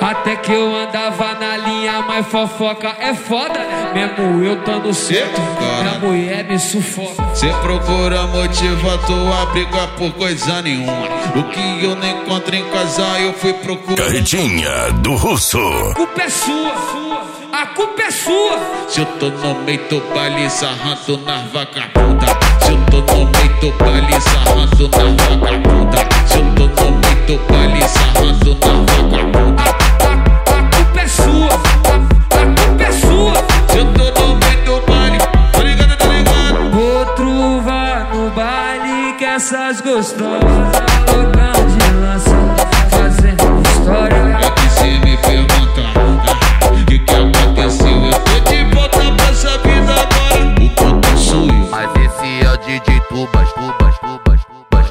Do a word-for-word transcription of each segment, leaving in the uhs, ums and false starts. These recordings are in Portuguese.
Até que eu andava na linha, mas fofoca é foda. Mesmo eu tando certo, minha mulher me sufoca. Cê procura motivo, tua briga por coisa nenhuma. O que eu não encontro em casa, eu fui procurar. Carretinha do Russo. A culpa é sua, a culpa é sua. Se eu tô no meio do baile, sarrando na vagabunda. Se eu tô no meio do baile, sarrando na vagabunda. Se eu tô no meio do baile, sarrando na vagabunda. A, a, a culpa é sua, a, a culpa é sua. Se eu tô no meio do baile, tô ligado, tô ligado. Outro vai no baile que essas gostosas loucas de lança, fazendo história. É que cê me pergunta, o que que aconteceu? Eu tô de volta pra essa vida agora. O ponto sou eu. Mas esse é o D J Tubas, Tubas, Tubas, Tubas.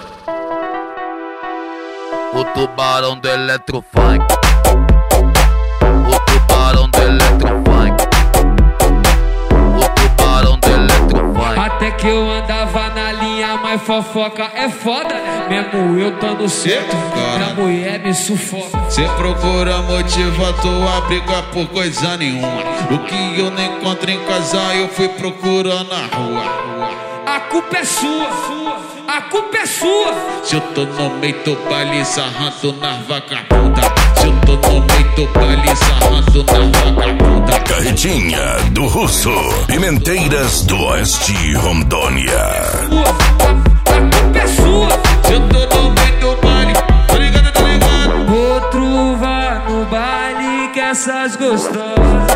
O tubarão do eletrofunk. O tubarão do eletrofunk. O tubarão do eletrofunk. Até que eu andava na linha, mas fofoca é foda. Mesmo eu tando certo, minha mulher me sufoca. Cê procura motivo, tua briga por coisa nenhuma. O que eu não encontro em casa, eu fui procurando na rua. A culpa é sua, a culpa é sua. Se eu tô no meio do baile, sarrando na vagabunda. Se eu tô no meio do baile, sarrando na vagabunda. Carretinha do Russo. Pimenteiras do Oeste, Rondônia. A, a culpa é sua. Se eu tô no meio do baile, tô ligado, tô ligado. Outro vai no baile que essas gostosas